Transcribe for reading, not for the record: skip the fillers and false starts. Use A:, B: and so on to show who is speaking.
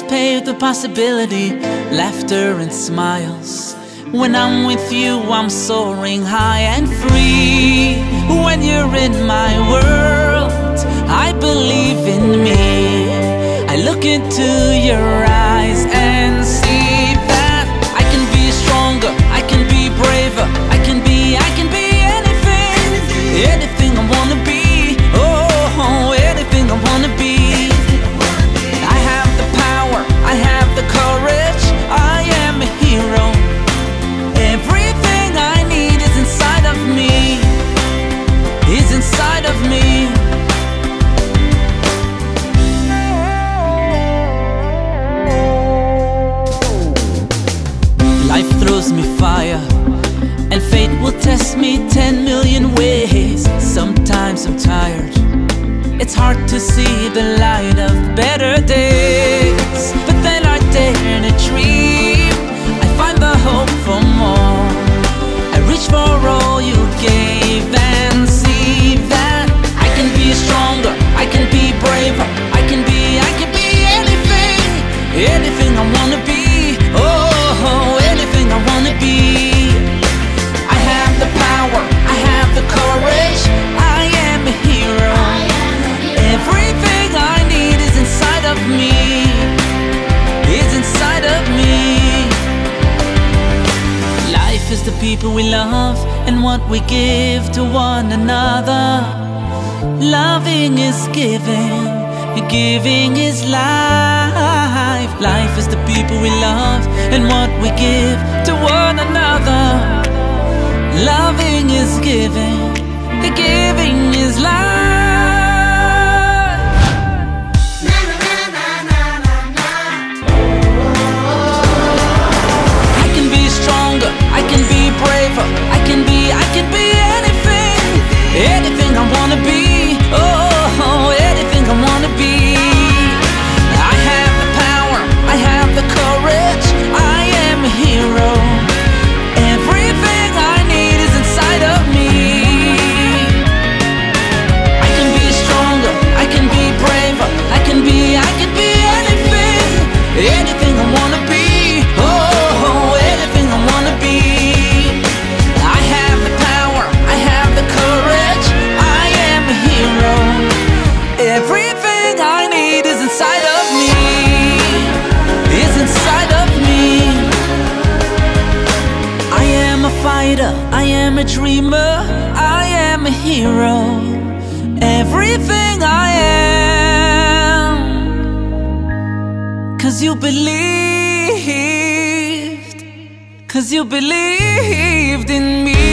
A: paved with possibility, laughter and smiles. When I'm with you, I'm soaring high and free. When you're in my world, I believe in me. I look into your eyes and see that I can be stronger, I can be braver, I can be anything, anything I wanna be. Oh, anything I wanna be. I have the power, I have the courage, I am a hero. Everything I need is inside of me, is inside of me. Life throws me fire, and fate will test me 10 million ways. Sometimes I'm tired, it's hard to see the light of better days. But then I dare to dream, I find the hope for more. I reach for all you gave and see that I can be stronger, I can be braver, I can be anything, anything I wanna be. Oh, anything I wanna be. I have the power, I have the courage, I am a hero. Everything I need is inside of me, is inside of me. Life is the people we love and what we give to one another. Loving is giving, giving is life. Life is the people we love and what we give to one another. Loving is giving, giving is life. I can be stronger, I can be braver, I can be anything, anything I wanna be. Oh, anything I wanna be. I have the power, I have the courage, I am a hero. Everything I need is inside of me. I can be stronger, I can be braver, I can be anything, anything I wanna be. Oh, anything I wanna be. I have the power, I have the courage, I am a hero. Everything I need is inside of me, is inside of me. I am a fighter, I am a dreamer, I am a hero. Everything I am, 'cause you believed, 'cause you believed in me.